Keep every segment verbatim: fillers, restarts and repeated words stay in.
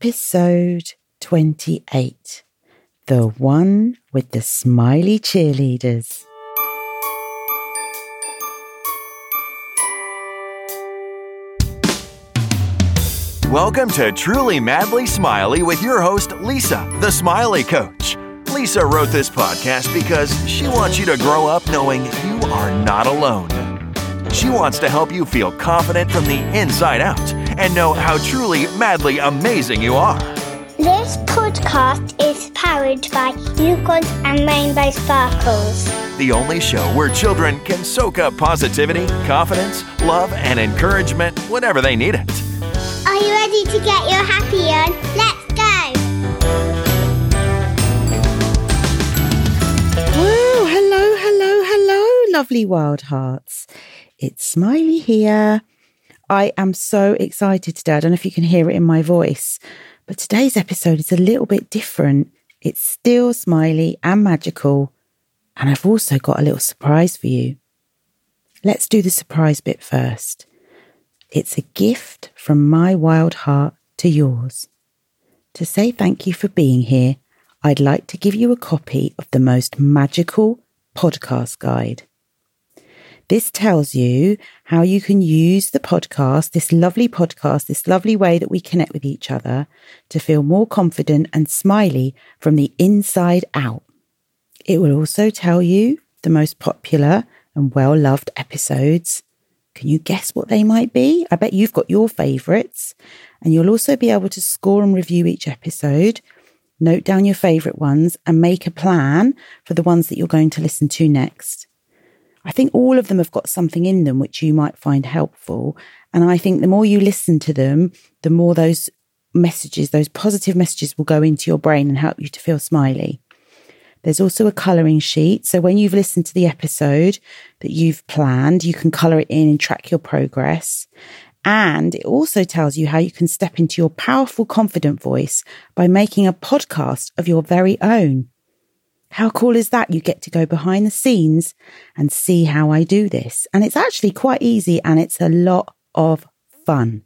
Episode twenty-eight, the one with the smiley cheerleaders. Welcome to Truly Madly Smiley with your host, Lisa, the Smiley Coach. Lisa wrote this podcast because she wants you to grow up knowing you are not alone. She wants to help you feel confident from the inside out and know how truly madly amazing you are. This podcast is powered by Unicorns and Rainbow Sparkles. The only show where children can soak up positivity, confidence, love, and encouragement whenever they need it. Are you ready to get your happy on? Let's go! Woo, hello, hello, hello, lovely wild hearts. It's Smiley here. I am so excited today. I don't know if you can hear it in my voice, but today's episode is a little bit different. It's still smiley and magical, and I've also got a little surprise for you. Let's do the surprise bit first. It's a gift from my wild heart to yours. To say thank you for being here, I'd like to give you a copy of the most magical podcast guide. This tells you how you can use the podcast, this lovely podcast, this lovely way that we connect with each other to feel more confident and smiley from the inside out. It will also tell you the most popular and well-loved episodes. Can you guess what they might be? I bet you've got your favourites, and you'll also be able to score and review each episode, note down your favourite ones and make a plan for the ones that you're going to listen to next. I think all of them have got something in them which you might find helpful. And I think the more you listen to them, the more those messages, those positive messages will go into your brain and help you to feel smiley. There's also a colouring sheet. So when you've listened to the episode that you've planned, you can colour it in and track your progress. And it also tells you how you can step into your powerful, confident voice by making a podcast of your very own. How cool is that? You get to go behind the scenes and see how I do this. And it's actually quite easy and it's a lot of fun.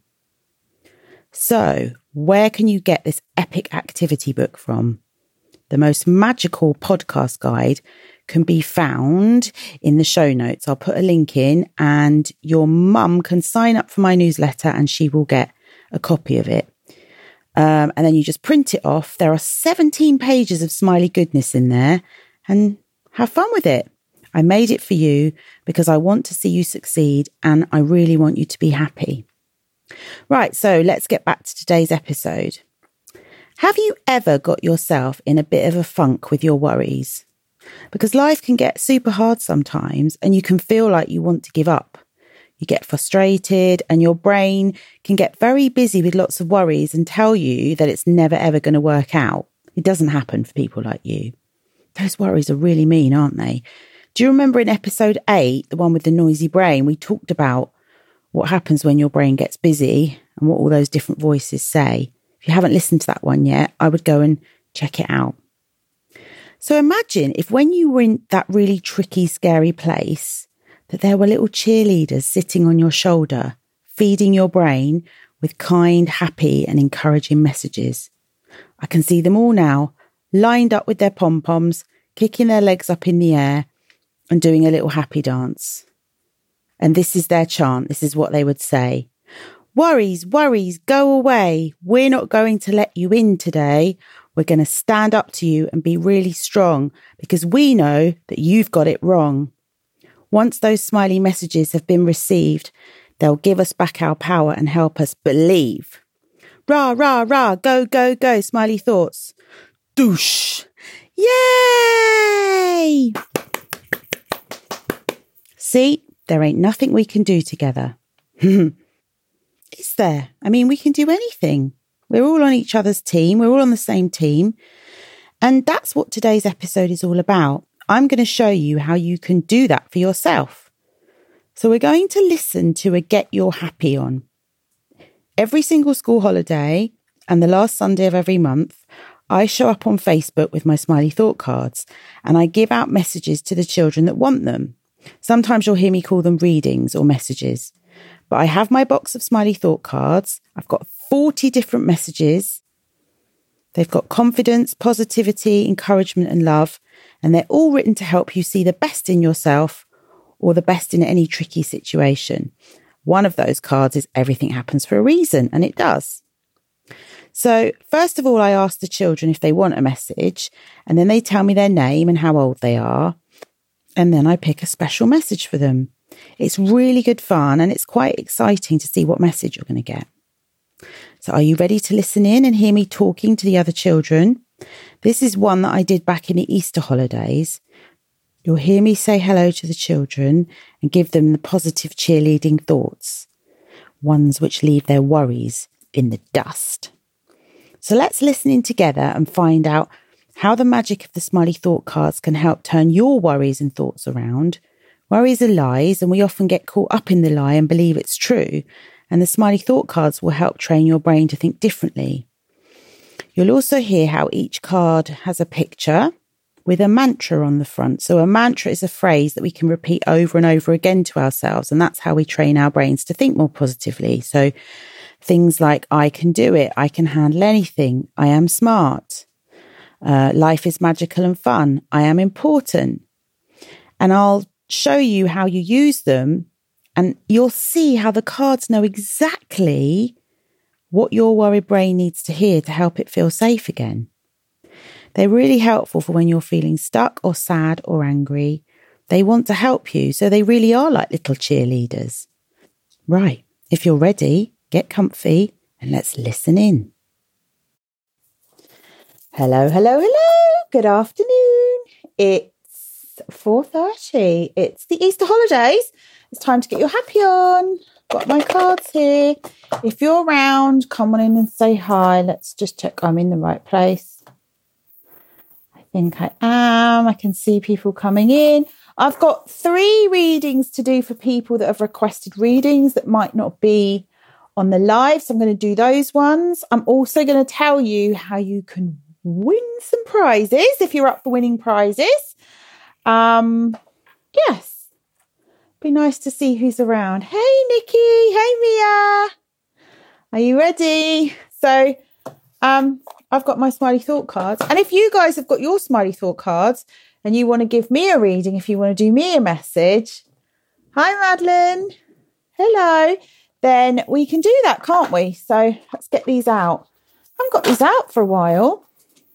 So, where can you get this epic activity book from? The most magical podcast guide can be found in the show notes. I'll put a link in and your mum can sign up for my newsletter and she will get a copy of it. Um, and then you just print it off. There are seventeen pages of smiley goodness in there and have fun with it. I made it for you because I want to see you succeed and I really want you to be happy. Right, so let's get back to today's episode. Have you ever got yourself in a bit of a funk with your worries? Because life can get super hard sometimes and you can feel like you want to give up. You get frustrated and your brain can get very busy with lots of worries and tell you that it's never ever going to work out. It doesn't happen for people like you. Those worries are really mean, aren't they? Do you remember in episode eight, the one with the noisy brain, we talked about what happens when your brain gets busy and what all those different voices say? If you haven't listened to that one yet, I would go and check it out. So imagine if when you were in that really tricky, scary place, that there were little cheerleaders sitting on your shoulder, feeding your brain with kind, happy and encouraging messages. I can see them all now, lined up with their pom-poms, kicking their legs up in the air and doing a little happy dance. And this is their chant. This is what they would say. Worries, worries, go away. We're not going to let you in today. We're going to stand up to you and be really strong because we know that you've got it wrong. Once those smiley messages have been received, they'll give us back our power and help us believe. Rah, rah, rah, go, go, go, smiley thoughts. Doosh. Yay! See, there ain't nothing we can do together. Is there? I mean, we can do anything. We're all on each other's team. We're all on the same team. And that's what today's episode is all about. I'm going to show you how you can do that for yourself. So we're going to listen to a Get Your Happy On. Every single school holiday and the last Sunday of every month, I show up on Facebook with my smiley thought cards and I give out messages to the children that want them. Sometimes you'll hear me call them readings or messages. But I have my box of smiley thought cards. I've got forty different messages They've got confidence, positivity, encouragement and love, and they're all written to help you see the best in yourself or the best in any tricky situation. One of those cards is everything happens for a reason, and it does. So first of all, I ask the children if they want a message, and then they tell me their name and how old they are, and then I pick a special message for them. It's really good fun, and it's quite exciting to see what message you're going to get. So are you ready to listen in and hear me talking to the other children? This is one that I did back in the Easter holidays. You'll hear me say hello to the children and give them the positive cheerleading thoughts, ones which leave their worries in the dust. So let's listen in together and find out how the magic of the Smiley Thought cards can help turn your worries and thoughts around. Worries are lies, and we often get caught up in the lie and believe it's true. And the Smiley Thought cards will help train your brain to think differently. You'll also hear how each card has a picture with a mantra on the front. So a mantra is a phrase that we can repeat over and over again to ourselves, and that's how we train our brains to think more positively. So things like, I can do it, I can handle anything, I am smart, uh, life is magical and fun, I am important. And I'll show you how you use them, and you'll see how the cards know exactly what your worried brain needs to hear to help it feel safe again. They're really helpful for when you're feeling stuck or sad or angry. They want to help you, so they really are like little cheerleaders. Right, if you're ready, get comfy and let's listen in. Hello, hello, hello. Good afternoon. It's four thirty. It's the Easter holidays. It's time to get your happy on. Got my cards here. If you're around, come on in and say hi. Let's just check I'm in the right place. I think I am. I can see people coming in. I've got three readings to do for people that have requested readings that might not be on the live. So I'm going to do those ones. I'm also going to tell you how you can win some prizes if you're up for winning prizes. Um, yes. Be nice to see who's around. Hey, Nikki. Hey, Mia. Are you ready? So um, I've got my Smiley Thought cards. And if you guys have got your Smiley Thought cards and you want to give me a reading, if you want to do me a message, hi, Madeline. Hello. Then we can do that, can't we? So let's get these out. I haven't got these out for a while.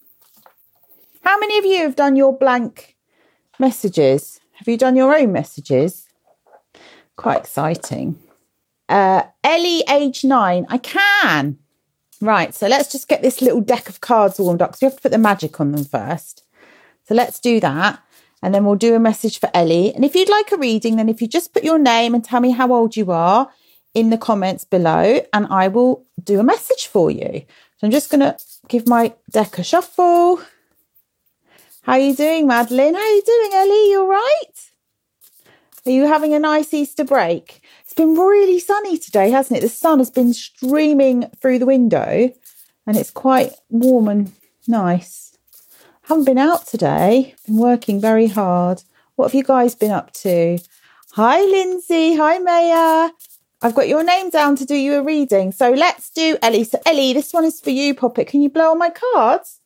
How many of you have done your blank messages? Have you done your own messages? Quite exciting. Uh, Ellie, age nine. I can. Right, so let's just get this little deck of cards warmed up because we have to put the magic on them first. So let's do that. And then we'll do a message for Ellie. And if you'd like a reading, then if you just put your name and tell me how old you are in the comments below, and I will do a message for you. So I'm just going to give my deck a shuffle. How are you doing, Madeline? How are you doing, Ellie? You all right? Are you having a nice Easter break? It's been really sunny today, hasn't it? The sun has been streaming through the window and it's quite warm and nice. I haven't been out today. Been working very hard. What have you guys been up to? Hi, Lindsay. Hi, Maya. I've got your name down to do you a reading. So let's do Ellie. So Ellie, this one is for you, Poppet. Can you blow on my cards?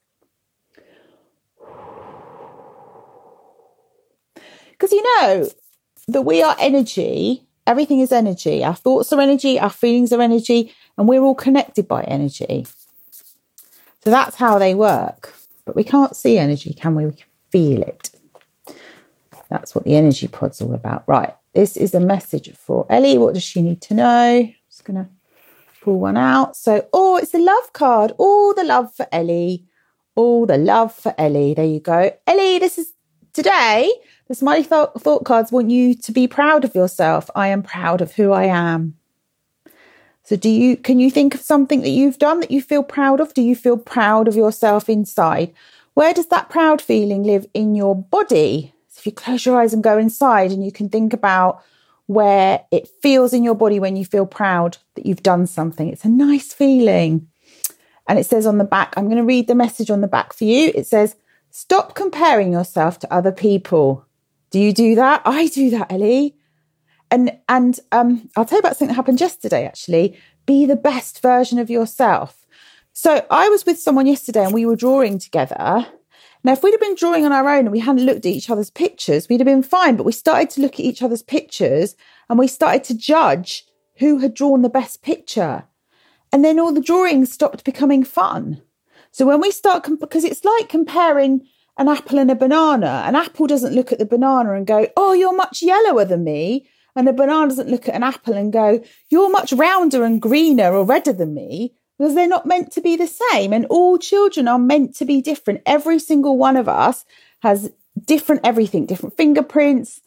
Because you know that we are energy. Everything is energy. Our thoughts are energy. Our feelings are energy. And we're all connected by energy. So that's how they work. But we can't see energy, can we? We can feel it. That's what the energy pod's all about. Right. This is a message for Ellie. What does she need to know? I'm just going to pull one out. So, oh, it's a love card. All the love for Ellie. All the love for Ellie. There you go. Ellie, this is today. The Smiley thought, thought cards want you to be proud of yourself. I am proud of who I am. So do you, can you think of something that you've done that you feel proud of? Do you feel proud of yourself inside? Where does that proud feeling live in your body? So if you close your eyes and go inside and you can think about where it feels in your body when you feel proud that you've done something. It's a nice feeling. And it says on the back, I'm going to read the message on the back for you. It says, stop comparing yourself to other people. Do you do that? I do that, Ellie. And and um, I'll tell you about something that happened yesterday, actually. Be the best version of yourself. So I was with someone yesterday and we were drawing together. Now, if we'd have been drawing on our own and we hadn't looked at each other's pictures, we'd have been fine. But we started to look at each other's pictures and we started to judge who had drawn the best picture. And then all the drawings stopped becoming fun. So when we start, comp- because it's like comparing an apple and a banana. An apple doesn't look at the banana and go, oh, you're much yellower than me. And a banana doesn't look at an apple and go, you're much rounder and greener or redder than me. Because they're not meant to be the same. And all children are meant to be different. Every single one of us has different everything, different fingerprints,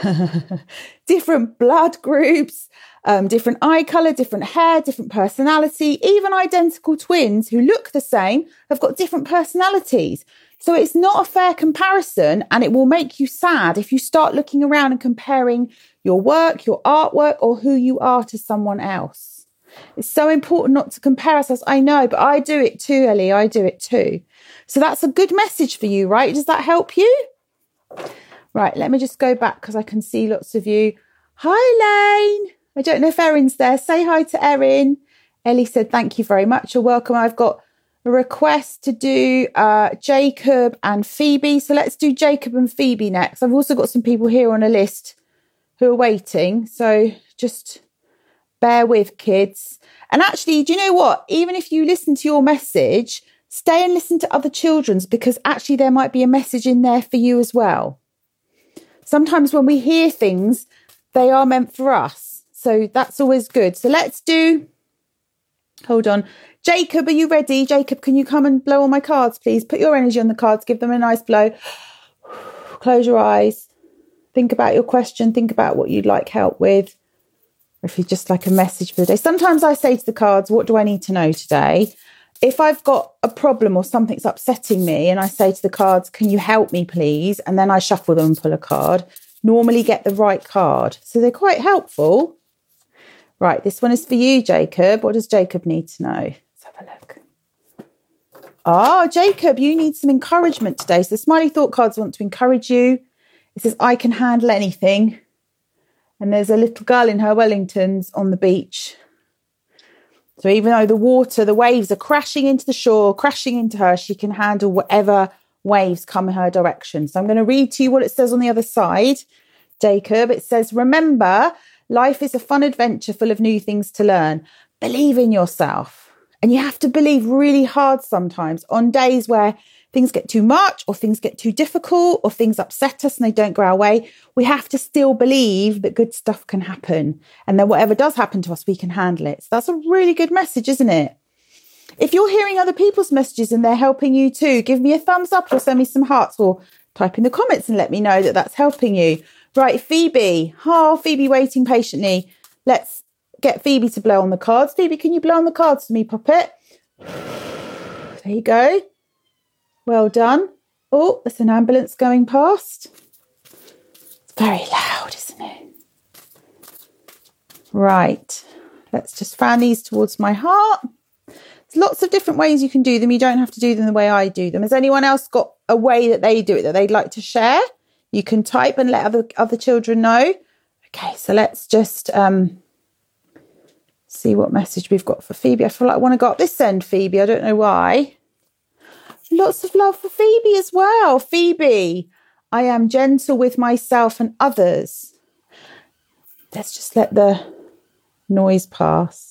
different blood groups, um, different eye colour, different hair, different personality. Even identical twins who look the same have got different personalities. So it's not a fair comparison, and it will make you sad if you start looking around and comparing your work, your artwork, or who you are to someone else. It's so important not to compare ourselves. I know, but I do it too, Ellie. I do it too. So that's a good message for you, right? Does that help you? Right, let me just go back because I can see lots of you. Hi, Lane. I don't know if Erin's there. Say hi to Erin. Ellie said, thank you very much. You're welcome. I've got a request to do uh, Jacob and Phoebe. So let's do Jacob and Phoebe next. I've also got some people here on a list who are waiting. So just bear with, kids. And actually, do you know what? Even if you listen to your message, stay and listen to other children's, because actually there might be a message in there for you as well. Sometimes when we hear things, they are meant for us. So that's always good. So let's do, hold on. Jacob, are you ready? Jacob, can you come and blow on my cards, please? Put your energy on the cards. Give them a nice blow. Close your eyes. Think about your question. Think about what you'd like help with. If you'd just like a message for the day. Sometimes I say to the cards, what do I need to know today? If I've got a problem or something's upsetting me and I say to the cards, can you help me, please? And then I shuffle them and pull a card. Normally get the right card. So they're quite helpful. Right, this one is for you, Jacob. What does Jacob need to know? Let's have a look. Ah, Jacob, you need some encouragement today. So the Smiley Thought cards want to encourage you. It says, I can handle anything. And there's a little girl in her Wellingtons on the beach. So even though the water, the waves are crashing into the shore, crashing into her, she can handle whatever waves come in her direction. So I'm going to read to you what it says on the other side. Jacob, it says, remember, life is a fun adventure full of new things to learn. Believe in yourself. And you have to believe really hard sometimes on days where things get too much or things get too difficult or things upset us and they don't go our way. We have to still believe that good stuff can happen and that whatever does happen to us, we can handle it. So that's a really good message, isn't it? If you're hearing other people's messages and they're helping you too, give me a thumbs up or send me some hearts or type in the comments and let me know that that's helping you. Right, Phoebe. Oh, Phoebe waiting patiently. Let's get Phoebe to blow on the cards. Phoebe, can you blow on the cards for me, Poppet? There you go. Well done. Oh, there's an ambulance going past. It's very loud, isn't it? Right. Let's just fan these towards my heart. There's lots of different ways you can do them. You don't have to do them the way I do them. Has anyone else got a way that they do it that they'd like to share? You can type and let other, other children know. Okay, so let's just um, see what message we've got for Phoebe. I feel like I want to go up this end, Phoebe. I don't know why. Lots of love for Phoebe as well. Phoebe, I am gentle with myself and others. Let's just let the noise pass.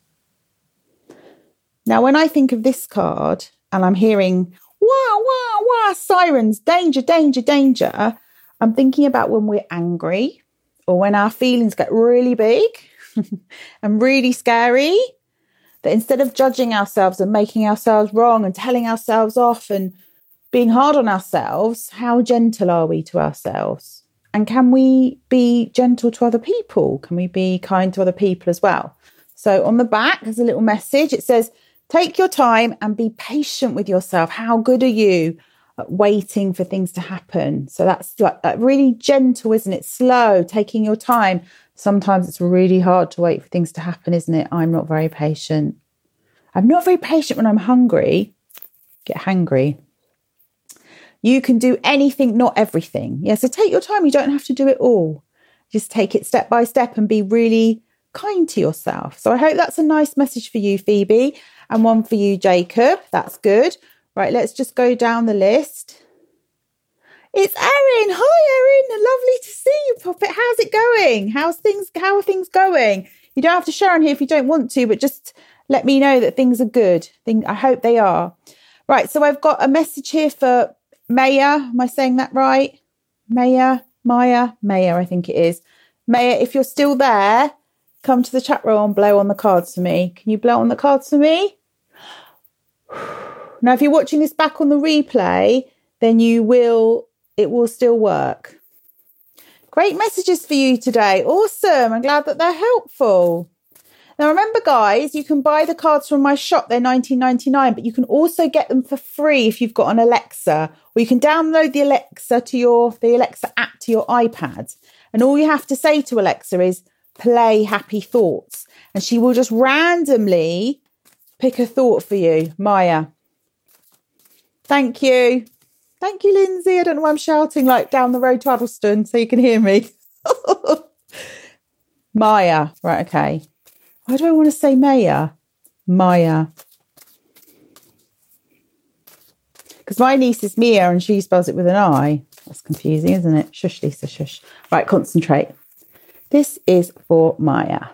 Now, when I think of this card and I'm hearing wah, wah, wah, sirens, danger, danger, danger, I'm thinking about when we're angry or when our feelings get really big and really scary. That instead of judging ourselves and making ourselves wrong and telling ourselves off and being hard on ourselves, how gentle are we to ourselves? And can we be gentle to other people? Can we be kind to other people as well? So on the back, there's a little message. It says, take your time and be patient with yourself. How good are you at waiting for things to happen? So that's like, like really gentle, isn't it? Slow, taking your time. Sometimes it's really hard to wait for things to happen, isn't it? I'm not very patient. I'm not very patient when I'm hungry. Get hangry. You can do anything, not everything. Yeah, so take your time. You don't have to do it all. Just take it step by step and be really kind to yourself. So I hope that's a nice message for you, Phoebe. And one for you, Jacob. That's good. Right, let's just go down the list. It's Erin. Hi, Erin. Lovely to see you, Poppet. How's it going? How's things? How are things going? You don't have to share on here if you don't want to, but just let me know that things are good. I hope they are. Right, so I've got a message here for Maya. Am I saying that right? Maya, Maya, Maya, I think it is. Maya, if you're still there, come to the chat room and blow on the cards for me. Can you blow on the cards for me? Now, if you're watching this back on the replay, then you will, it will still work. Great messages for you today. Awesome. I'm glad that they're helpful. Now, remember, guys, you can buy the cards from my shop. They're nineteen ninety-nine, but you can also get them for free if you've got an Alexa, or you can download the Alexa to your, the Alexa app to your iPad. And all you have to say to Alexa is play Happy Thoughts. And she will just randomly pick a thought for you. Maya. Thank you. Thank you, Lindsay. I don't know why I'm shouting like down the road to Addlestone so you can hear me. Maya. Right, okay. Why do I want to say Maya? Maya. Because my niece is Mia and she spells it with an I. That's confusing, isn't it? Shush, Lisa, shush. Right, concentrate. This is for Maya.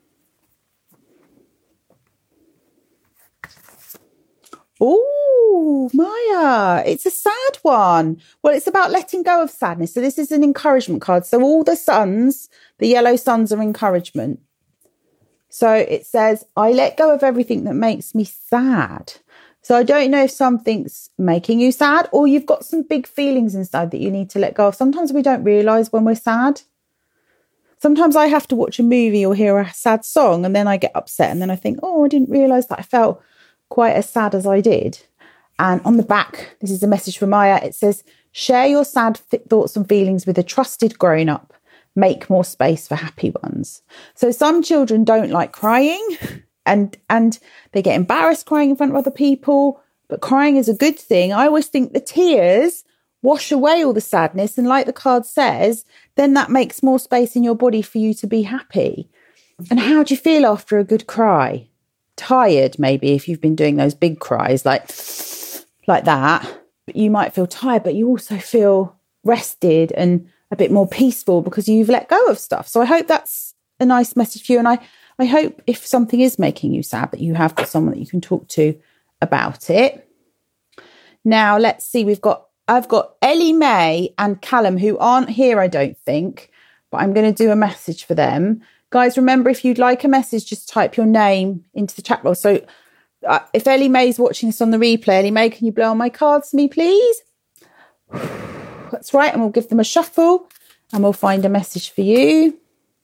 Oh, Maya, it's a sad one. Well, it's about letting go of sadness. So this is an encouragement card. So all the suns, the yellow suns are encouragement. So it says, I let go of everything that makes me sad. So I don't know if something's making you sad or you've got some big feelings inside that you need to let go of. Sometimes we don't realise when we're sad. Sometimes I have to watch a movie or hear a sad song and then I get upset and then I think, oh, I didn't realise that I felt quite as sad as I did. And on the back, this is a message from Maya. It says, share your sad th- thoughts and feelings with a trusted grown-up. Make more space for happy ones. So some children don't like crying and and they get embarrassed crying in front of other people, but crying is a good thing. I always think the tears wash away all the sadness, and like the card says, then that makes more space in your body for you to be happy. And how do you feel after a good cry? Tired, maybe, if you've been doing those big cries like like that. But you might feel tired, but you also feel rested and a bit more peaceful because you've let go of stuff. So I hope that's a nice message for you. And I, I hope if something is making you sad, that you have got someone that you can talk to about it. Now, let's see. We've got, I've got Ellie Mae and Callum who aren't here, I don't think, but I'm going to do a message for them. Guys, remember, if you'd like a message, just type your name into the chat box. So uh, if Ellie Mae's watching this on the replay, Ellie Mae, can you blow on my cards for me, please? That's right, and we'll give them a shuffle and we'll find a message for you.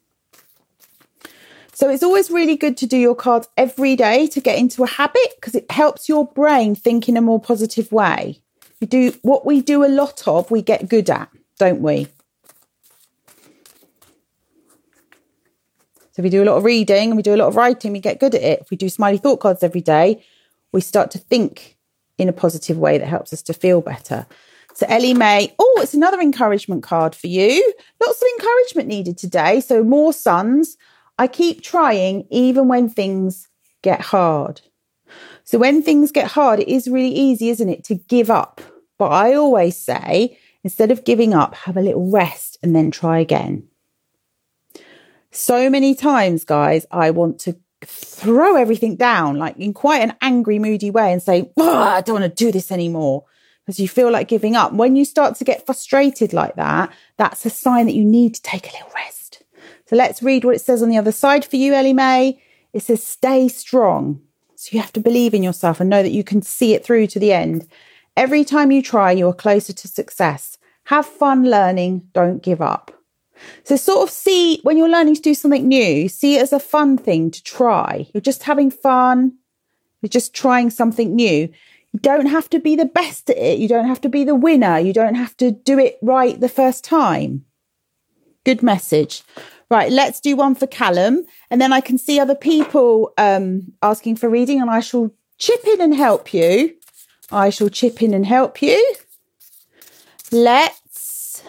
So it's always really good to do your cards every day to get into a habit because it helps your brain think in a more positive way. We do what we do a lot of, we get good at, don't we? So if we do a lot of reading and we do a lot of writing, we get good at it. If we do smiley thought cards every day, we start to think in a positive way that helps us to feel better. So Ellie Mae, oh, it's another encouragement card for you. Lots of encouragement needed today. So more suns. I keep trying even when things get hard. So when things get hard, it is really easy, isn't it, to give up. But I always say, instead of giving up, have a little rest and then try again. So many times, guys, I want to throw everything down, like in quite an angry, moody way and say, oh, I don't want to do this anymore. Because you feel like giving up. When you start to get frustrated like that, that's a sign that you need to take a little rest. So let's read what it says on the other side for you, Ellie Mae. It says, stay strong. So you have to believe in yourself and know that you can see it through to the end. Every time you try, you are closer to success. Have fun learning. Don't give up. So sort of see, when you're learning to do something new, see it as a fun thing to try. You're just having fun. You're just trying something new. You don't have to be the best at it. You don't have to be the winner. You don't have to do it right the first time. Good message. Right, let's do one for Callum. And then I can see other people um, asking for reading and I shall chip in and help you. I shall chip in and help you. Let's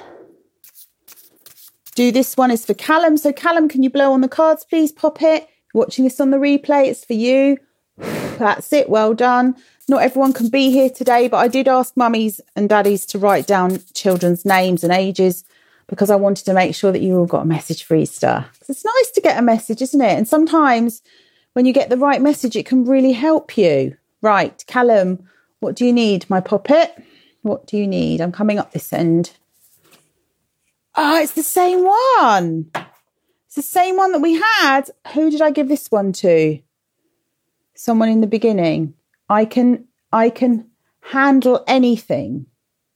do this one is for Callum. So Callum, can you blow on the cards, please? Pop it. Watching this on the replay, it's for you. That's it. Well done. Not everyone can be here today, but I did ask mummies and daddies to write down children's names and ages because I wanted to make sure that you all got a message for Easter. It's nice to get a message, isn't it? And sometimes when you get the right message, it can really help you. Right, Callum, what do you need, my poppet? What do you need? I'm coming up this end. Oh, it's the same one. It's the same one that we had. Who did I give this one to? Someone in the beginning. I can, I can handle anything.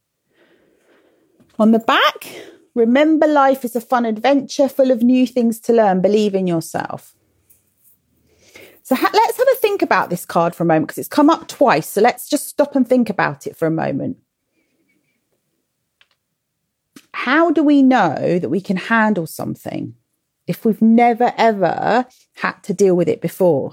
On the back, remember life is a fun adventure full of new things to learn. Believe in yourself. So ha- let's have a think about this card for a moment because it's come up twice. So let's just stop and think about it for a moment. How do we know that we can handle something if we've never, ever had to deal with it before?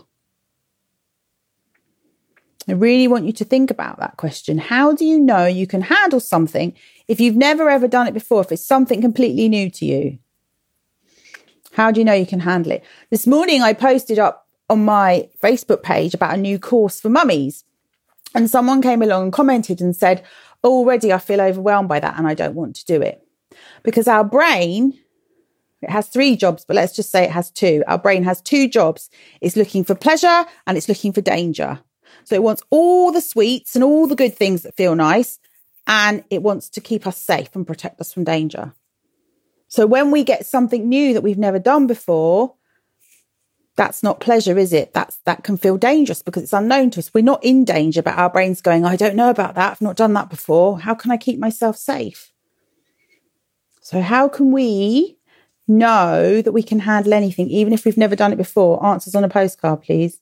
I really want you to think about that question. How do you know you can handle something if you've never, ever done it before, if it's something completely new to you? How do you know you can handle it? This morning, I posted up on my Facebook page about a new course for mummies. And someone came along and commented and said, already I feel overwhelmed by that and I don't want to do it. Because our brain, it has three jobs, but let's just say it has two. Our brain has two jobs. It's looking for pleasure and it's looking for danger. So it wants all the sweets and all the good things that feel nice, and it wants to keep us safe and protect us from danger. So when we get something new that we've never done before, that's not pleasure, is it? That's that can feel dangerous because it's unknown to us. We're not in danger, but our brain's going, I don't know about that. I've not done that before. How can I keep myself safe? So how can we know that we can handle anything, even if we've never done it before? Answers on a postcard, please.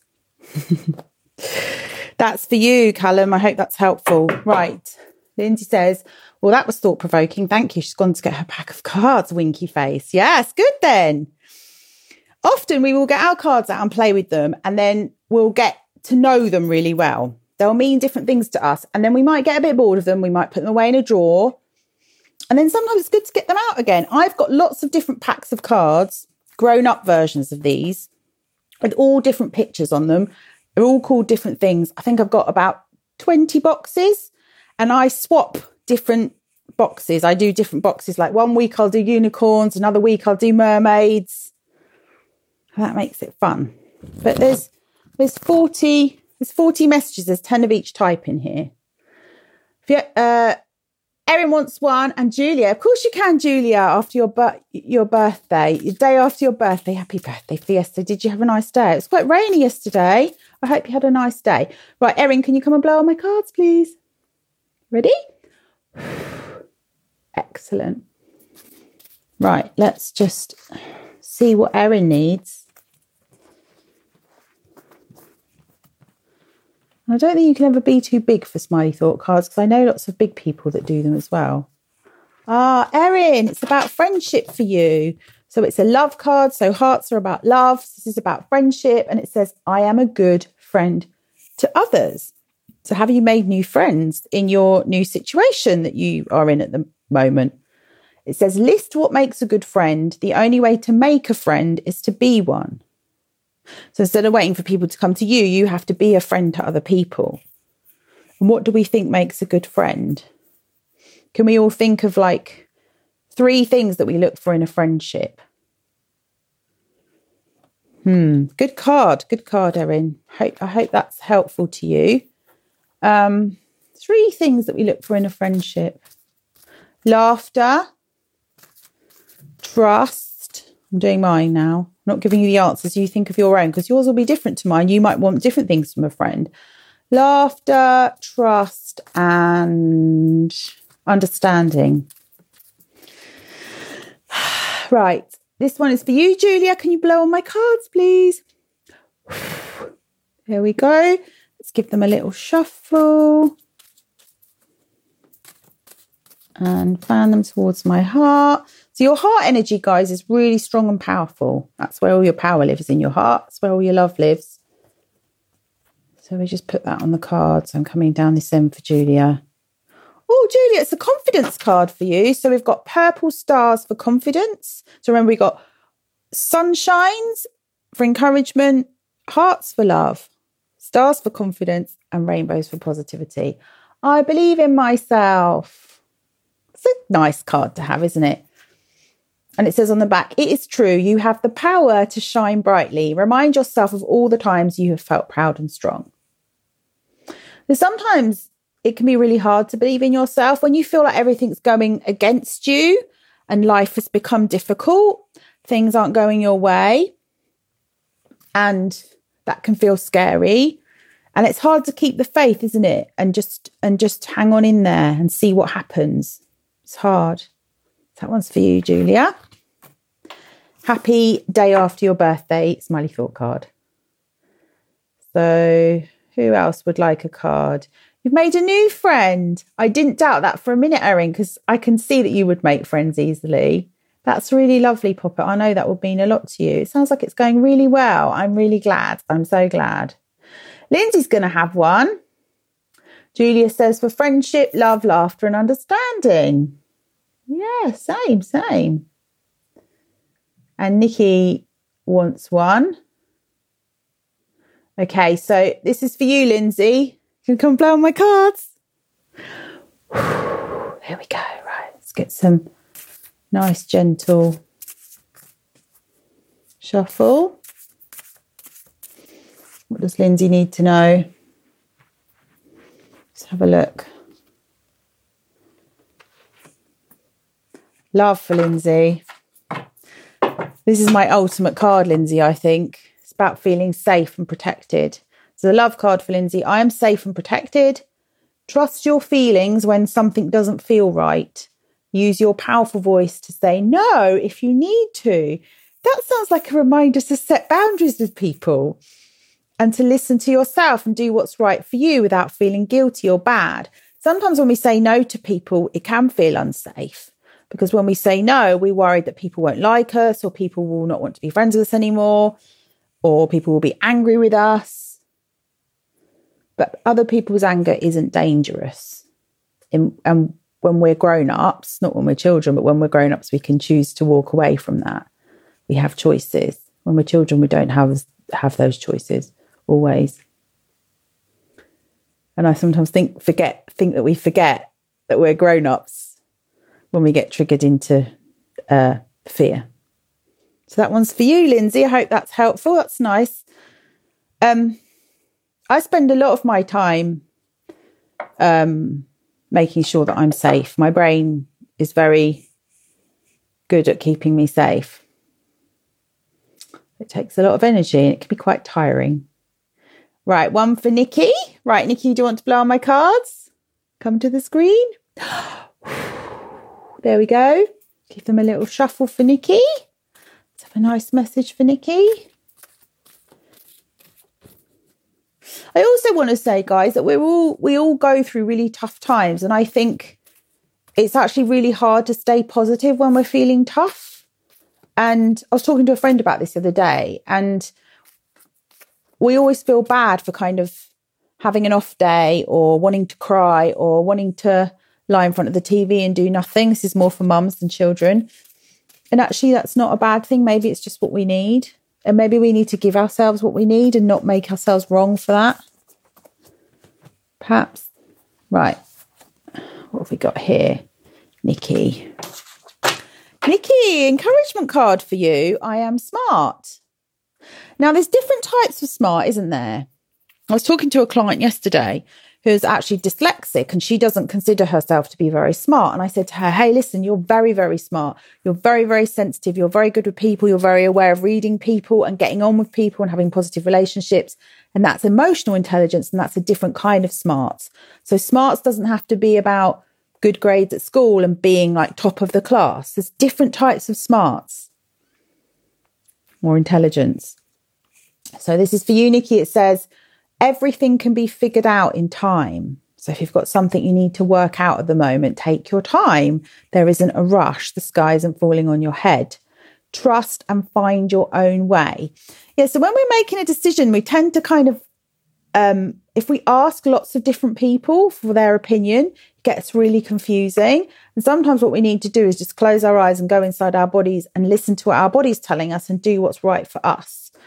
That's for you, Callum. I hope that's helpful. Right. Lindsay says, well, that was thought-provoking. Thank you. She's gone to get her pack of cards, winky face. Yes, good then. Often we will get our cards out and play with them, and then we'll get to know them really well. They'll mean different things to us, and then we might get a bit bored of them. We might put them away in a drawer, and then sometimes it's good to get them out again. I've got lots of different packs of cards, grown-up versions of these, with all different pictures on them. They're all called different things. I think I've got about twenty boxes, and I swap different boxes. I do different boxes. Like one week I'll do unicorns, another week I'll do mermaids. That makes it fun. But there's there's forty there's forty messages. There's ten of each type in here. If you, uh, Erin wants one, and Julia. Of course you can, Julia. After your bir- your birthday, your day after your birthday. Happy birthday, Fiesta. Did you have a nice day? It was quite rainy yesterday. I hope you had a nice day. Right, Erin, can you come and blow on my cards, please? Ready? Excellent. Right, let's just see what Erin needs. I don't think you can ever be too big for Smiley Thought cards because I know lots of big people that do them as well. Ah, Erin, it's about friendship for you. So it's a love card. So hearts are about love. This is about friendship. And it says, I am a good friend to others. So have you made new friends in your new situation that you are in at the moment? It says, list what makes a good friend. The only way to make a friend is to be one. So instead of waiting for people to come to you, you have to be a friend to other people. And what do we think makes a good friend? Can we all think of like three things that we look for in a friendship? Hmm. Good card. Good card, Erin. Hope, I hope that's helpful to you. Um, three things that we look for in a friendship. Laughter. Trust. I'm doing mine now. I'm not giving you the answers. You think of your own because yours will be different to mine. You might want different things from a friend. Laughter, trust, and understanding. Right. This one is for you, Julia. Can you blow on my cards, please? There we go. Let's give them a little shuffle. And fan them towards my heart. So your heart energy, guys, is really strong and powerful. That's where all your power lives, in your heart. That's where all your love lives. So we just put that on the card. So I'm coming down this end for Julia. Oh, Julia, it's a confidence card for you. So we've got purple stars for confidence. So remember, we got sunshines for encouragement, hearts for love. stars for confidence, and rainbows for positivity. I believe in myself. It's a nice card to have, isn't it? And it says on the back, it is true, you have the power to shine brightly. Remind yourself of all the times you have felt proud and strong. So sometimes it can be really hard to believe in yourself when you feel like everything's going against you and life has become difficult. Things aren't going your way. And that can feel scary. And it's hard to keep the faith, isn't it? And just and just hang on in there and see what happens. It's hard. That one's for you, Julia. Happy day after your birthday, smiley thought card. So who else would like a card? You've made a new friend. I didn't doubt that for a minute, Erin, because I can see that you would make friends easily. That's really lovely, Poppet. I know that would mean a lot to you. It sounds like it's going really well. I'm really glad. I'm so glad. Lindsay's going to have one. Julia says, for friendship, love, laughter and understanding. Yeah, same, same. And Nikki wants one. Okay, so this is for you, Lindsay. You can come blow on my cards. There we go. Right, let's get some nice, gentle shuffle. What does Lindsay need to know? Let's have a look. Love for Lindsay. This is my ultimate card, Lindsay, I think. It's about feeling safe and protected. So the love card for Lindsay. I am safe and protected. Trust your feelings when something doesn't feel right. Use your powerful voice to say no if you need to. That sounds like a reminder to set boundaries with people and to listen to yourself and do what's right for you without feeling guilty or bad. Sometimes when we say no to people, it can feel unsafe because when we say no, we're worried that people won't like us or people will not want to be friends with us anymore or people will be angry with us. But other people's anger isn't dangerous. In, and when we're grown-ups, not when we're children, but when we're grown-ups, we can choose to walk away from that. We have choices. When we're children, we don't have, have those choices always. And I sometimes think forget think that we forget that we're grown-ups when we get triggered into uh, fear. So that one's for you, Lindsay. I hope that's helpful. That's nice. Um, I spend a lot of my time um, making sure that I'm safe. My brain is very good at keeping me safe. It takes a lot of energy and it can be quite tiring. Right, one for Nikki. Right, Nikki, do you want to blow on my cards? Come to the screen. There we go. Give them a little shuffle for Nikki. Let's have a nice message for Nikki. I also want to say, guys, that we're all we all go through really tough times. And I think it's actually really hard to stay positive when we're feeling tough. And I was talking to a friend about this the other day, and we always feel bad for kind of having an off day or wanting to cry or wanting to lie in front of the T V and do nothing. This is more for mums than children. And actually, that's not a bad thing. Maybe it's just what we need. And maybe we need to give ourselves what we need and not make ourselves wrong for that. Perhaps. Right. What have we got here? Nikki. Nikki, encouragement card for you. I am smart. Now, there's different types of smart, isn't there? I was talking to a client yesterday who's actually dyslexic and she doesn't consider herself to be very smart. And I said to her, hey, listen, you're very, very smart. You're very, very sensitive. You're very good with people. You're very aware of reading people and getting on with people and having positive relationships. And that's emotional intelligence. And that's a different kind of smarts. So smarts doesn't have to be about good grades at school and being like top of the class. There's different types of smarts. More intelligence. So this is for you, Nikki. It says, everything can be figured out in time. So if you've got something you need to work out at the moment, take your time. There isn't a rush. The sky isn't falling on your head. Trust and find your own way. Yeah, so when we're making a decision, we tend to kind of, um, if we ask lots of different people for their opinion, it gets really confusing. And sometimes what we need to do is just close our eyes and go inside our bodies and listen to what our body's telling us and do what's right for us.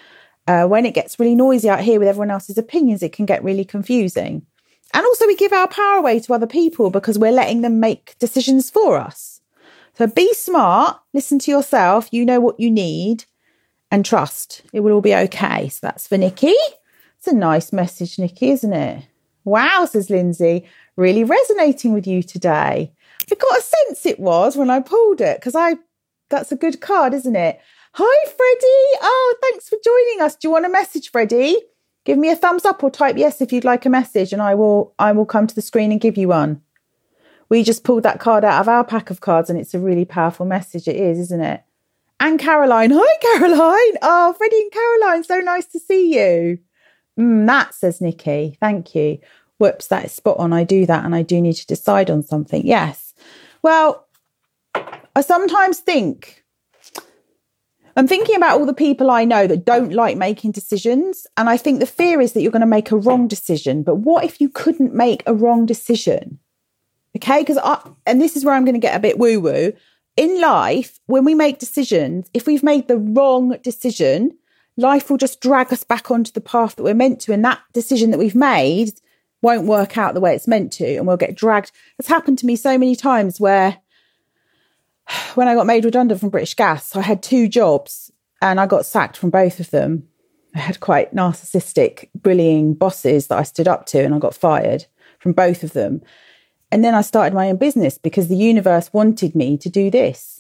uh, when it gets really noisy out here with everyone else's opinions, it can get really confusing. And also we give our power away to other people because we're letting them make decisions for us. So be smart, listen to yourself, you know what you need, and trust. It will all be okay. So that's for Nikki. It's a nice message, Nikki, isn't it? Wow, says Lindsay, really resonating with you today. I got a sense it was when I pulled it, because I that's a good card, isn't it? Hi, Freddie. Oh, thanks for joining us. Do you want a message, Freddie? Give me a thumbs up or type yes if you'd like a message, and I will I will come to the screen and give you one. We just pulled that card out of our pack of cards, and it's a really powerful message. It is, isn't it? And Caroline. Hi, Caroline. Oh, Freddie and Caroline, so nice to see you. Mm, that, says Nikki. Thank you. Whoops, that is spot on. I do that, and I do need to decide on something. Yes. Well, I sometimes think, I'm thinking about all the people I know that don't like making decisions. And I think the fear is that you're going to make a wrong decision. But what if you couldn't make a wrong decision? Okay, because I, and this is where I'm going to get a bit woo-woo. In life, when we make decisions, if we've made the wrong decision, life will just drag us back onto the path that we're meant to. And that decision that we've made won't work out the way it's meant to. And we'll get dragged. It's happened to me so many times where when I got made redundant from British Gas, I had two jobs and I got sacked from both of them. I had quite narcissistic, bullying bosses that I stood up to, and I got fired from both of them. And then I started my own business because the universe wanted me to do this.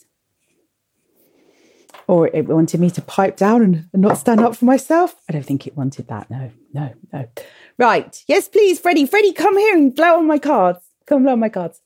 Or it wanted me to pipe down and, and not stand up for myself. I don't think it wanted that. No, no, no. Right. Yes, please, Freddie. Freddie, come here and blow on my cards. Come blow on my cards.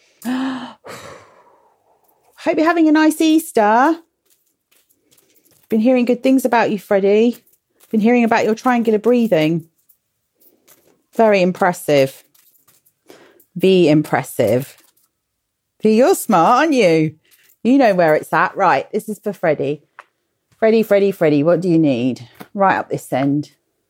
Hope you're having a nice Easter. Been hearing good things about you, Freddie. Been hearing about your triangular breathing. Very impressive. Be impressive. Be, you're smart, aren't you? You know where it's at. Right, this is for Freddie. Freddie, Freddie, Freddie, what do you need? Right up this end.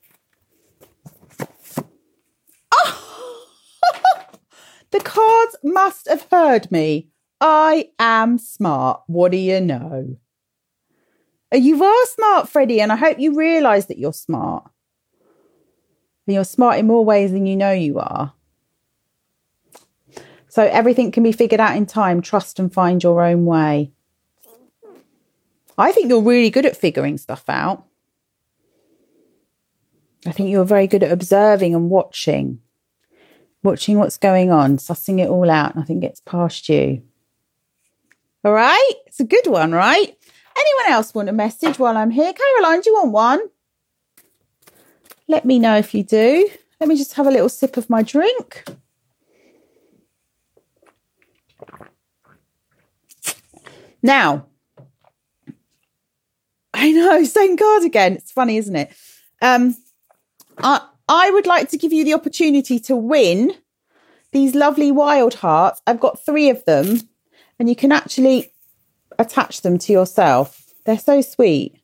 Oh! The cards must have heard me. I am smart. What do you know? You are smart, Freddie, and I hope you realise that you're smart. And you're smart in more ways than you know you are. So everything can be figured out in time. Trust and find your own way. I think you're really good at figuring stuff out. I think you're very good at observing and watching. Watching what's going on, sussing it all out. Nothing gets past you. All right? It's a good one, right? Anyone else want a message while I'm here? Caroline, do you want one? Let me know if you do. Let me just have a little sip of my drink. Now, I know, same card again. It's funny, isn't it? Um, I, I would like to give you the opportunity to win these lovely wild hearts. I've got three of them, and you can actually attach them to yourself. They're so sweet.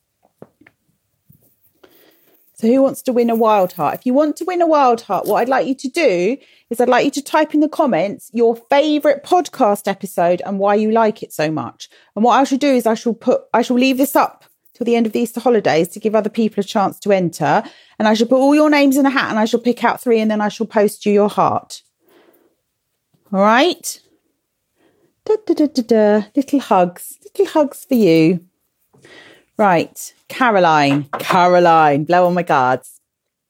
So who wants to win a wild heart? If you want to win a wild heart, what I'd like you to do is I'd like you to type in the comments your favourite podcast episode and why you like it so much. And what I shall do is I shall put, I shall leave this up till the end of the Easter holidays to give other people a chance to enter. And I shall put all your names in a hat and I shall pick out three and then I shall post you your heart. All right? Da, da, da, da, da. Little hugs. Little hugs for you. Right. Caroline. Caroline. Blow on my cards.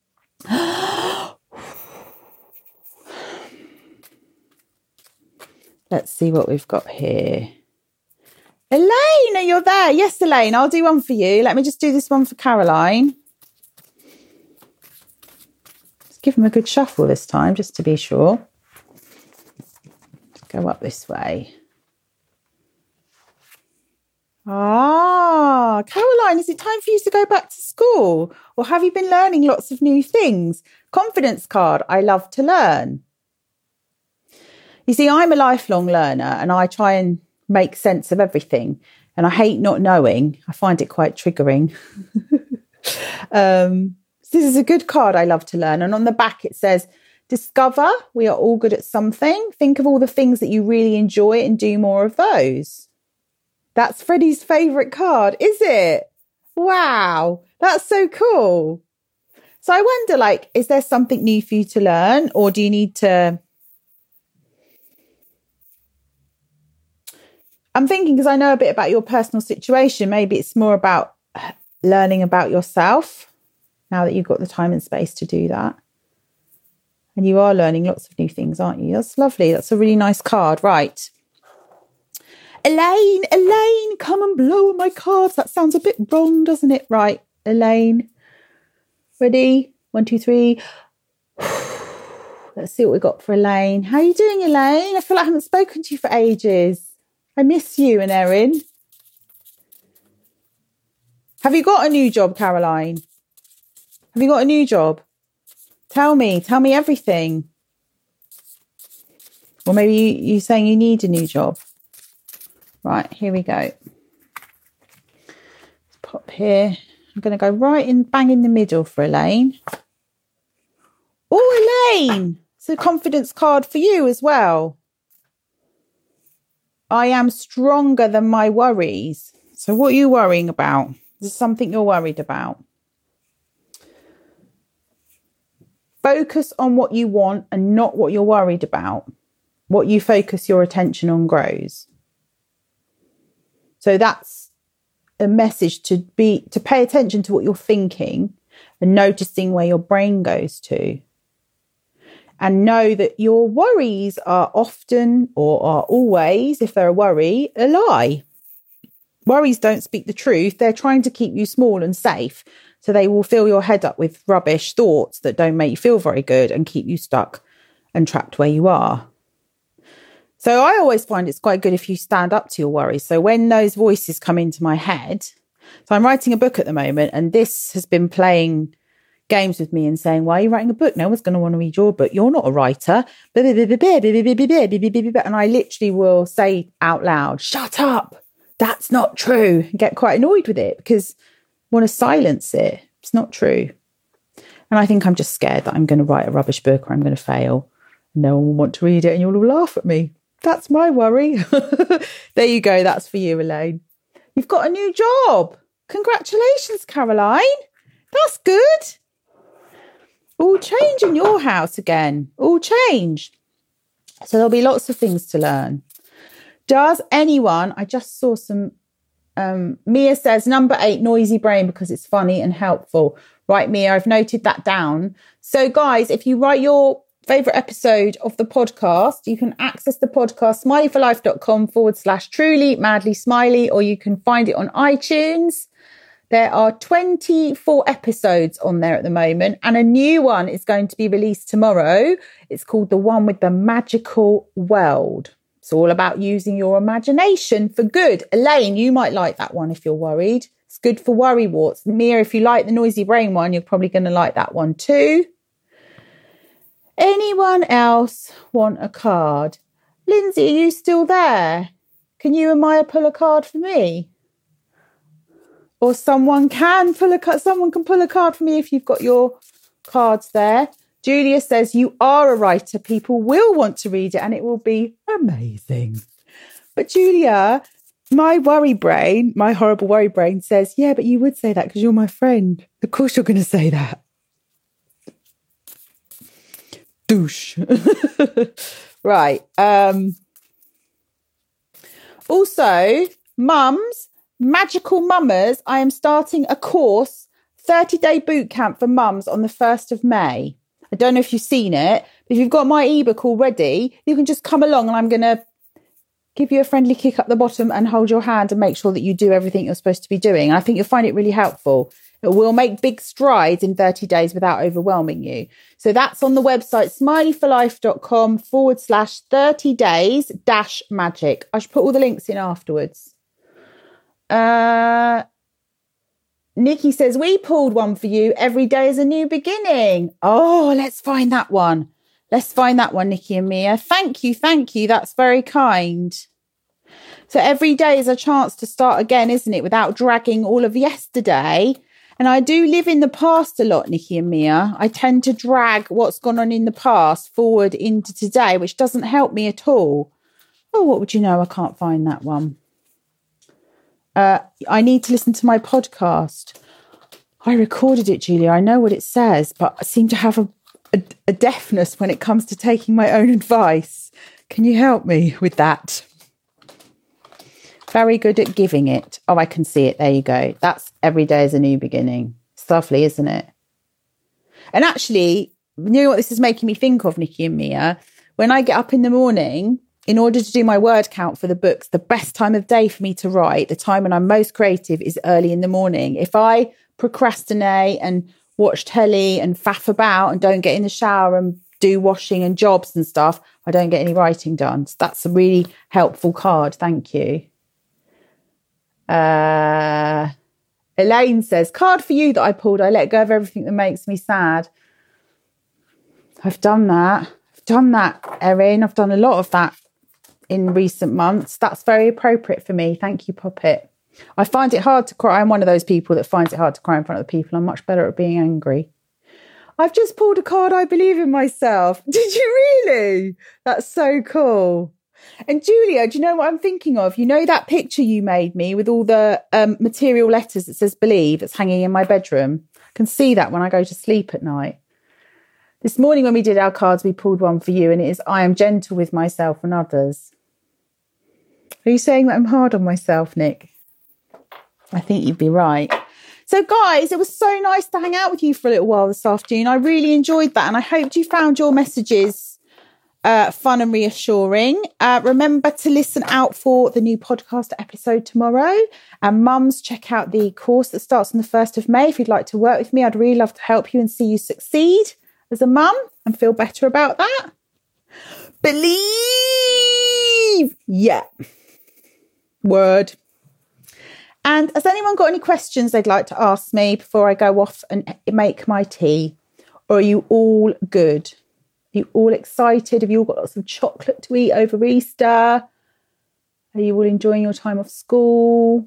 Let's see what we've got here. Elaine, you're there. Yes, Elaine, I'll do one for you. Let me just do this one for Caroline. Let's give him a good shuffle this time, just to be sure. Let's go up this way. Ah, Caroline, is it time for you to go back to school? Or have you been learning lots of new things? Confidence card, I love to learn. You see, I'm a lifelong learner and I try and make sense of everything. And I hate not knowing. I find it quite triggering. um, this is a good card, I love to learn. And on the back it says, discover, we are all good at something. Think of all the things that you really enjoy and do more of those. That's Freddie's favourite card, is it? Wow, that's so cool. So I wonder, like, is there something new for you to learn, or do you need to... I'm thinking, because I know a bit about your personal situation, maybe it's more about learning about yourself now that you've got the time and space to do that. And you are learning lots of new things, aren't you? That's lovely. That's a really nice card. Right. Elaine, Elaine, come and blow on my cards. That sounds a bit wrong, doesn't it? Right, Elaine. Ready? One, two, three. Let's see what we got for Elaine. How are you doing, Elaine? I feel like I haven't spoken to you for ages. I miss you and Erin. Have you got a new job, Caroline? Have you got a new job? Tell me. Tell me everything. Or maybe you, you're saying you need a new job. Right, here we go. Let's pop here. I'm going to go right in, bang in the middle for Elaine. Oh, Elaine! It's a confidence card for you as well. I am stronger than my worries. So what are you worrying about? Is there something you're worried about? Focus on what you want and not what you're worried about. What you focus your attention on grows. So that's a message to be to pay attention to what you're thinking and noticing where your brain goes to. And know that your worries are often, or are always, if they're a worry, a lie. Worries don't speak the truth. They're trying to keep you small and safe. So they will fill your head up with rubbish thoughts that don't make you feel very good and keep you stuck and trapped where you are. So I always find it's quite good if you stand up to your worries. So when those voices come into my head, so I'm writing a book at the moment, and this has been playing games with me and saying, why are you writing a book? No one's going to want to read your book. You're not a writer. And I literally will say out loud, shut up. That's not true. And get quite annoyed with it because I want to silence it. It's not true. And I think I'm just scared that I'm going to write a rubbish book or I'm going to fail. No one will want to read it and you'll all laugh at me. That's my worry. There you go. That's for you, Elaine. You've got a new job. Congratulations, Caroline. That's good. All change in your house again. All change. So there'll be lots of things to learn. Does anyone, I just saw some, um, Mia says number eight, noisy brain, because it's funny and helpful. Right, Mia, I've noted that down. So guys, if you write your favourite episode of the podcast, you can access the podcast, smileyforlife.com forward slash truly madly smiley, or you can find it on iTunes. There are twenty-four episodes on there at the moment, and a new one is going to be released tomorrow. It's called The One with the Magical World. It's all about using your imagination for good. Elaine, you might like that one if you're worried. It's good for worry warts. Mia, if you like the noisy brain one, you're probably going to like that one too. Anyone else want a card? Lindsay, are you still there? Can you and Maya pull a card for me? Or someone can pull a card. Someone can pull a card for me if you've got your cards there. Julia says, you are a writer. People will want to read it and it will be amazing. But Julia, my worry brain, my horrible worry brain says, yeah, but you would say that because you're my friend. Of course you're going to say that. Douche. Right. Um, also, mums, Magical Mummers, I am starting a course, thirty-day boot camp for mums on the first of May. I don't know if you've seen it, but if you've got my ebook already, you can just come along and I'm going to give you a friendly kick up the bottom and hold your hand and make sure that you do everything you're supposed to be doing. And I think you'll find it really helpful. It will make big strides in thirty days without overwhelming you. So that's on the website, smileyforlife.com forward slash 30 days dash magic. I should put all the links in afterwards. Uh, Nikki says, we pulled one for you. Every day is a new beginning. Oh, let's find that one. Let's find that one, Nikki and Mia. Thank you. Thank you. That's very kind. So every day is a chance to start again, isn't it? Without dragging all of yesterday. And I do live in the past a lot, Nikki and Mia. I tend to drag what's gone on in the past forward into today, which doesn't help me at all. Oh, what would you know? I can't find that one. Uh, I need to listen to my podcast. I recorded it, Julia. I know what it says, but I seem to have a, a, a deafness when it comes to taking my own advice. Can you help me with that? Very good at giving it. Oh, I can see it. There you go. That's every day is a new beginning. It's lovely, isn't it? And actually, you know what this is making me think of, Nikki and Mia? When I get up in the morning, in order to do my word count for the books, the best time of day for me to write, the time when I'm most creative, is early in the morning. If I procrastinate and watch telly and faff about and don't get in the shower and do washing and jobs and stuff, I don't get any writing done. So that's a really helpful card. Thank you. Uh, Elaine says, card for you that I pulled. I let go of everything that makes me sad. I've done that. I've done that, Erin. I've done a lot of that in recent months. That's very appropriate for me. Thank you, Poppet. I find it hard to cry. I'm one of those people that finds it hard to cry in front of people. I'm much better at being angry. I've just pulled a card. I believe in myself. Did you really? That's so cool. And Julia, do you know what I'm thinking of? You know that picture you made me with all the um, material letters that says believe that's hanging in my bedroom? I can see that when I go to sleep at night. This morning when we did our cards, we pulled one for you and it is, I am gentle with myself and others. Are you saying that I'm hard on myself, Nick? I think you'd be right. So guys, it was so nice to hang out with you for a little while this afternoon. I really enjoyed that and I hoped you found your messages Uh, fun and reassuring. Uh, remember to listen out for the new podcast episode tomorrow. And mums, check out the course that starts on the first of May. If you'd like to work with me, I'd really love to help you and see you succeed as a mum and feel better about that. Believe! Yeah. Word. And has anyone got any questions they'd like to ask me before I go off and make my tea? Or are you all good? Are you all excited? Have you all got lots of chocolate to eat over Easter? Are you all enjoying your time off school?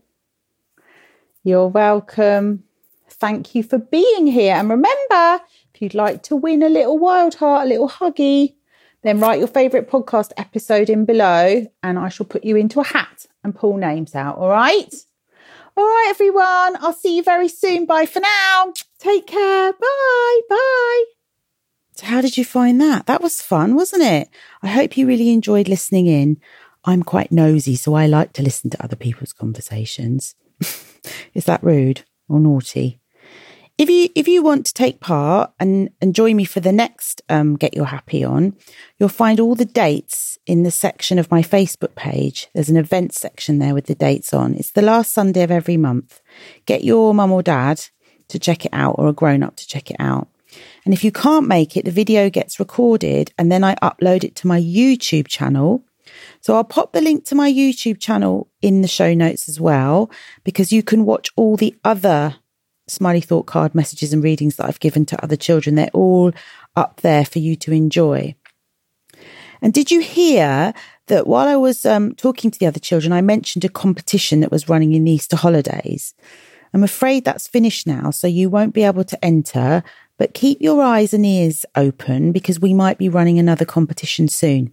You're welcome. Thank you for being here. And remember, if you'd like to win a little wild heart, a little huggy, then write your favourite podcast episode in below and I shall put you into a hat and pull names out, all right? All right, everyone. I'll see you very soon. Bye for now. Take care. Bye. Bye. So how did you find that? That was fun, wasn't it? I hope you really enjoyed listening in. I'm quite nosy, so I like to listen to other people's conversations. Is that rude or naughty? If you if you want to take part and, and join me for the next um, Get Your Happy On, you'll find all the dates in the section of my Facebook page. There's an event section there with the dates on. It's the last Sunday of every month. Get your mum or dad to check it out or a grown-up to check it out. And if you can't make it, the video gets recorded and then I upload it to my YouTube channel. So I'll pop the link to my YouTube channel in the show notes as well, because you can watch all the other Smiley Thought card messages and readings that I've given to other children. They're all up there for you to enjoy. And did you hear that while I was um, talking to the other children, I mentioned a competition that was running in the Easter holidays? I'm afraid that's finished now, so you won't be able to enter. But keep your eyes and ears open because we might be running another competition soon.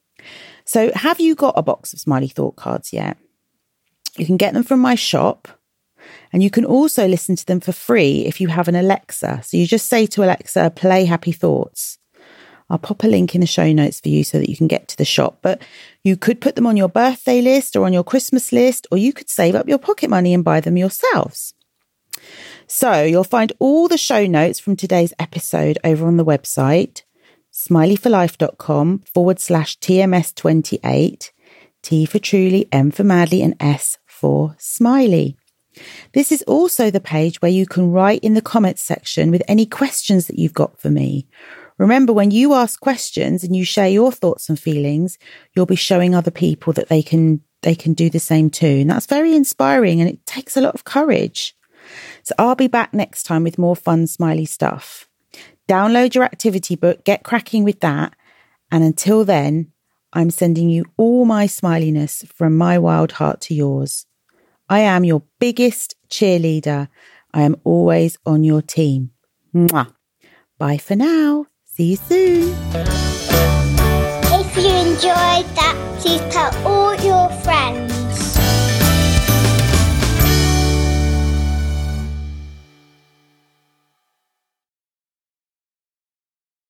So have you got a box of Smiley Thought cards yet? You can get them from my shop and you can also listen to them for free if you have an Alexa. So you just say to Alexa, play Happy Thoughts. I'll pop a link in the show notes for you so that you can get to the shop. But you could put them on your birthday list or on your Christmas list, or you could save up your pocket money and buy them yourselves. So you'll find all the show notes from today's episode over on the website, smileyforlife.com forward slash TMS28, T for truly, M for madly, and S for smiley. This is also the page where you can write in the comments section with any questions that you've got for me. Remember, when you ask questions and you share your thoughts and feelings, you'll be showing other people that they can they can do the same too. And that's very inspiring and it takes a lot of courage. So I'll be back next time with more fun, smiley stuff. Download your activity book, get cracking with that. And until then, I'm sending you all my smiliness from my wild heart to yours. I am your biggest cheerleader. I am always on your team. Mwah. Bye for now. See you soon. If you enjoy